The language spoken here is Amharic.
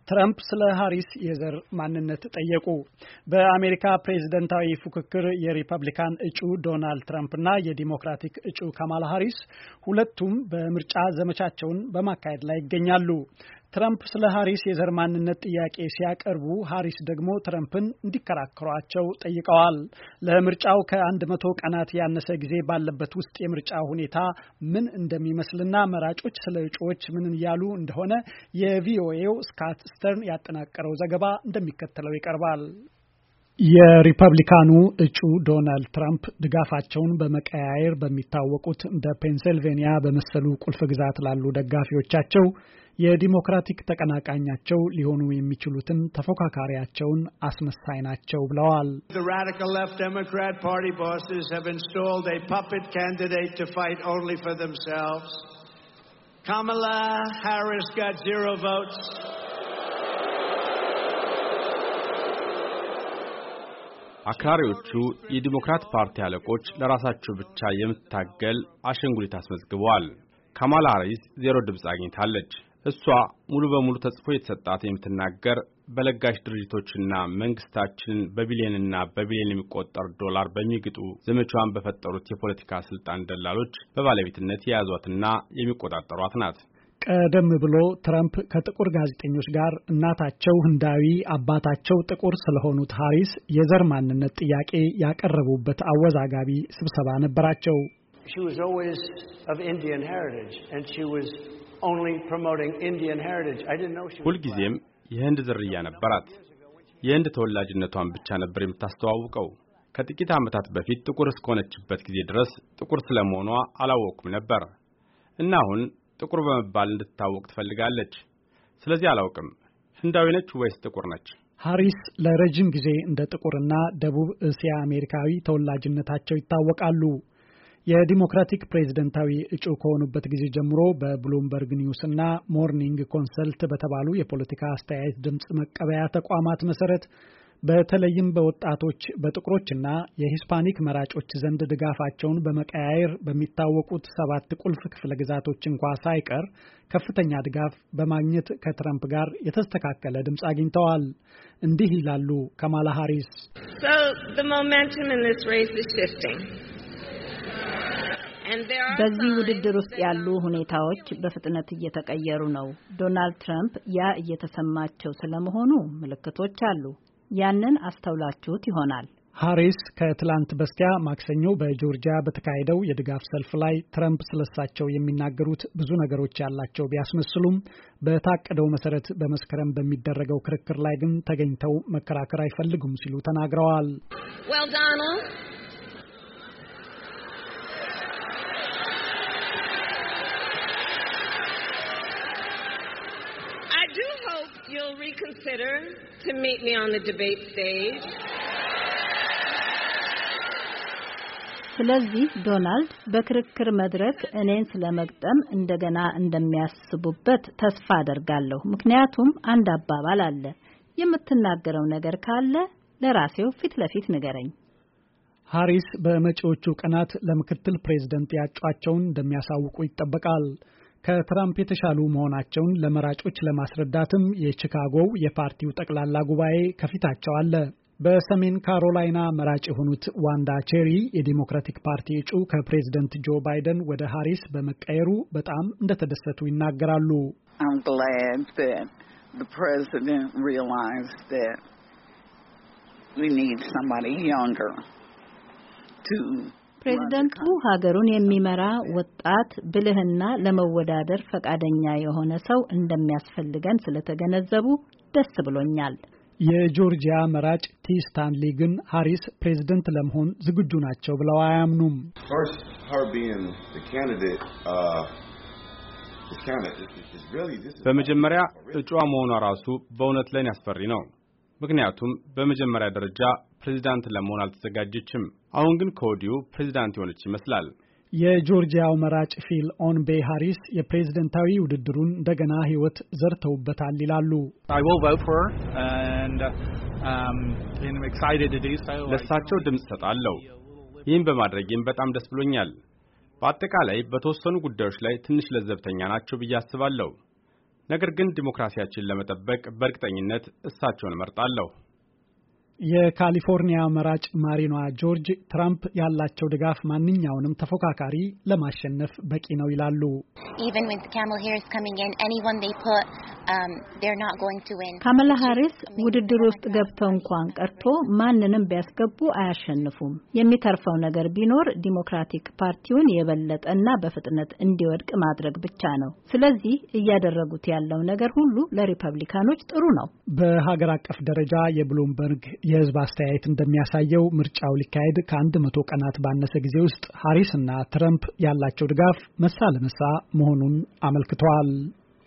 ትራምፕ ስለ ሃሪስ የዘር ማንነት ጠየቁ። በአሜሪካ ፕሬዝዳንታዊ ፉክክር የሪፐብሊካን እጩ ዶናልድ ትራምፕ እና የዲሞክራቲክ እጩ ካማላ ሃሪስ ሁለቱም በምርጫ ዘመቻቸውን በማካሄድ ላይ ይገኛሉ። ትራምፕ ስለ ሃሪስ የዘር ማንነት ጥያቄ ሲያቀርቡ ሃሪስ ደግሞ ትራምፕን እንዲከራከሯቸው ጠይቀዋል። ለምርጫው ከ100 ቀናት ያነሰ ጊዜ ባለበት ውስጥ የምርጫ ሁኔታ ምን እንደሚመስልና መራጮች ስለ እጩዎች ምን እያሉ እንደሆነ የቪኦኤው ስካት ስተርን ያጠናቀረው ዘገባ እንደሚከተለው ይቀርባል። የሪፐብሊካኑ እጩ ዶናልድ ትራምፕ ድጋፋቸውን በመቀያየር በሚታወቁት እንደ ፔንሲልቬኒያ በመሰሉ ቁልፍ ግዛት ላሉ ደጋፊዎቻቸው የዲሞክራቲክ ተቀናቃኛቸው ሊሆኑ የሚችሉትን ተፎካካሪያቸውን አስመሳይ ናቸው ብለዋል። The radical left Democrat party bosses have installed a puppet candidate to fight only for themselves. Kamala Harris got 0 votes. አክራሪዎቹ የዲሞክራት ፓርቲ አለቆች ለራሳቸው ብቻ የምታገል አሸንጉሊት አስመዝግበዋል። ካማላ ሃሪስ 0 ድምጽ አግኝታለች። እሷ ሙሉ በሙሉ ተጽፎ የተሰጣት የምትናገር በለጋሽ ድርጅቶችና መንግስታችንን በቢሊዮንና በቢሊዮን የሚቆጠር ዶላር በሚግጡ ዘመቻዋን በፈጠሩት የፖለቲካ ስልጣን ደላሎች በባለቤትነት የያዟትና የሚቆጣጠሯት ናት። ቀደም ብሎ ትራምፕ ከጥቁር ጋዜጠኞች ጋር እናታቸው ህንዳዊ አባታቸው ጥቁር ስለሆኑት ሃሪስ የዘር ማንነት ጥያቄ ያቀረቡበት አወዛጋቢ ስብሰባ ነበራቸው። She was always of Indian heritage and she was only promoting Indian heritage. I didn't know she was ሁልጊዜም የህንድ ዝርያ ነበራት። የህንድ ተወላጅነቷን ብቻ ነበር የምታስተዋውቀው። ከጥቂት ዓመታት በፊት ጥቁር እስከሆነችበት ጊዜ ድረስ ጥቁር ስለመሆኗ አላወቅኩም ነበር እና አሁን ጥቁር በመባል እንድትታወቅ ትፈልጋለች። ስለዚህ አላውቅም ህንዳዊ ነች ወይስ ጥቁር ነች። ሃሪስ ለረጅም ጊዜ እንደ ጥቁርና ደቡብ እስያ አሜሪካዊ ተወላጅነታቸው ይታወቃሉ። የዲሞክራቲክ ፕሬዝዳንታዊ እጩ ከሆኑበት ጊዜ ጀምሮ በብሉምበርግ ኒውስ እና ሞርኒንግ ኮንሰልት በተባሉ የፖለቲካ አስተያየት ድምጽ መቀበያ ተቋማት መሰረት በተለይም በወጣቶች በጥቁሮችና የሂስፓኒክ መራጮች ዘንድ ድጋፋቸውን በመቀያየር በሚታወቁት 7 ቁልፍ ክፍለ ግዛቶች እንኳን ሳይቀር ከፍተኛ ድጋፍ በማግኘት ከትራምፕ ጋር የተስተካከለ ድምጽ አግኝተዋል። እንዲህ ይላሉ ካማላ ሃሪስ። So the momentum in this race is shifting. በዚህ ውድድር ውስጥ ያሉ ሁኔታዎች በፍጥነት እየተቀየሩ ነው። ዶናልድ ትራምፕ ያ እየተሰማቸው ስለመሆኑ ምልክቶች አሉ። ያንን አስተውላችሁት ይሆናል። ሃሪስ ከትላንት በስቲያ ማክሰኞ በጆርጂያ በተካሄደው የድጋፍ ሰልፍ ላይ ትራምፕ ስለሳቸው የሚናገሩት ብዙ ነገሮች ያላቸው ቢያስመስሉም በታቀደው መሰረት በመስከረም በሚደረገው ክርክር ላይ ግን ተገኝተው መከራከር አይፈልጉም ሲሉ ተናግረዋል። Well, Donald, I do hope you'll reconsider to meet me on the debate stage. ስለዚህ ዶናልድ በክርክር መድረክ እኔን ስለመግጠም እንደገና እንደሚያስቡበት ተስፋ አደርጋለሁ። ምክንያቱም አንድ አባባል አለ፣ የምትናገረው ነገር ካለ ለራሴው ፊት ለፊት ንገረኝ። ሃሪስ በመጪዎቹ ቀናት ለምክትል ፕሬዝዳንት ያጯቸውን እንደሚያሳውቁ ይጠበቃል። ከትራምፕ የተሻሉ መሆናቸውን ለመራጮች ለማስረዳትም የቺካጎው የፓርቲው ጠቅላላ ጉባኤ ከፊታቸው አለ። በሰሜን ካሮላይና መራጭ የሆኑት ዋንዳ ቼሪ የዲሞክራቲክ ፓርቲ እጩ ከፕሬዝዳንት ጆ ባይደን ወደ ሃሪስ በመቀየሩ በጣም እንደተደሰቱ ይናገራሉ። I'm glad that the president realized that we need somebody younger to ፕሬዝዳንቱ ሀገሩን የሚመራ ወጣት ብልህና ለመወዳደር ፈቃደኛ የሆነ ሰው እንደሚያስፈልገን ስለተገነዘቡ ደስ ብሎኛል። የጆርጂያ መራጭ ቲ ስታንሊ ግን ሃሪስ ፕሬዝዳንት ለመሆን ዝግጁ ናቸው ብለው አያምኑም። በመጀመሪያ እጩዋ መሆኗ ራሱ በእውነት ለኔ አስፈሪ ነው። ምክንያቱም በመጀመሪያ ደረጃ ፕሬዝዳንት ለመሆን አልተዘጋጀችም። አሁን ግን ከወዲሁ ፕሬዝዳንት የሆነች ይመስላል። የጆርጂያው መራጭ ፊል ኦንቤ ሃሪስ የፕሬዝዳንታዊ ውድድሩን እንደገና ህይወት ዘርተውበታል ይላሉ። ለሳቸው ድምጽ ሰጣለሁ። ይህን በማድረጌም በጣም ደስ ብሎኛል። በአጠቃላይ በተወሰኑ ጉዳዮች ላይ ትንሽ ለዘብተኛ ናቸው ብዬ አስባለሁ። ነገር ግን ዲሞክራሲያችንን ለመጠበቅ በእርግጠኝነት እሳቸውን እመርጣለሁ። የካሊፎርኒያ መራጭ ማሪኗ ጆርጅ ትራምፕ ያላቸው ድጋፍ ማንኛውንም ተፎካካሪ ለማሸነፍ በቂ ነው ይላሉ። ካማላ ሃሪስ ውድድር ውስጥ ገብተው እንኳን ቀርቶ ማንንም ቢያስገቡ አያሸንፉም። የሚተርፈው ነገር ቢኖር ዲሞክራቲክ ፓርቲውን የበለጠና በፍጥነት እንዲወድቅ ማድረግ ብቻ ነው። ስለዚህ እያደረጉት ያለው ነገር ሁሉ ለሪፐብሊካኖች ጥሩ ነው። በሀገር አቀፍ ደረጃ የብሉምበርግ የህዝብ አስተያየት እንደሚያሳየው ምርጫው ሊካሄድ ከ100 ቀናት ባነሰ ጊዜ ውስጥ ሃሪስ እና ትራምፕ ያላቸው ድጋፍ መሳ ለመሳ መሆኑን አመልክተዋል።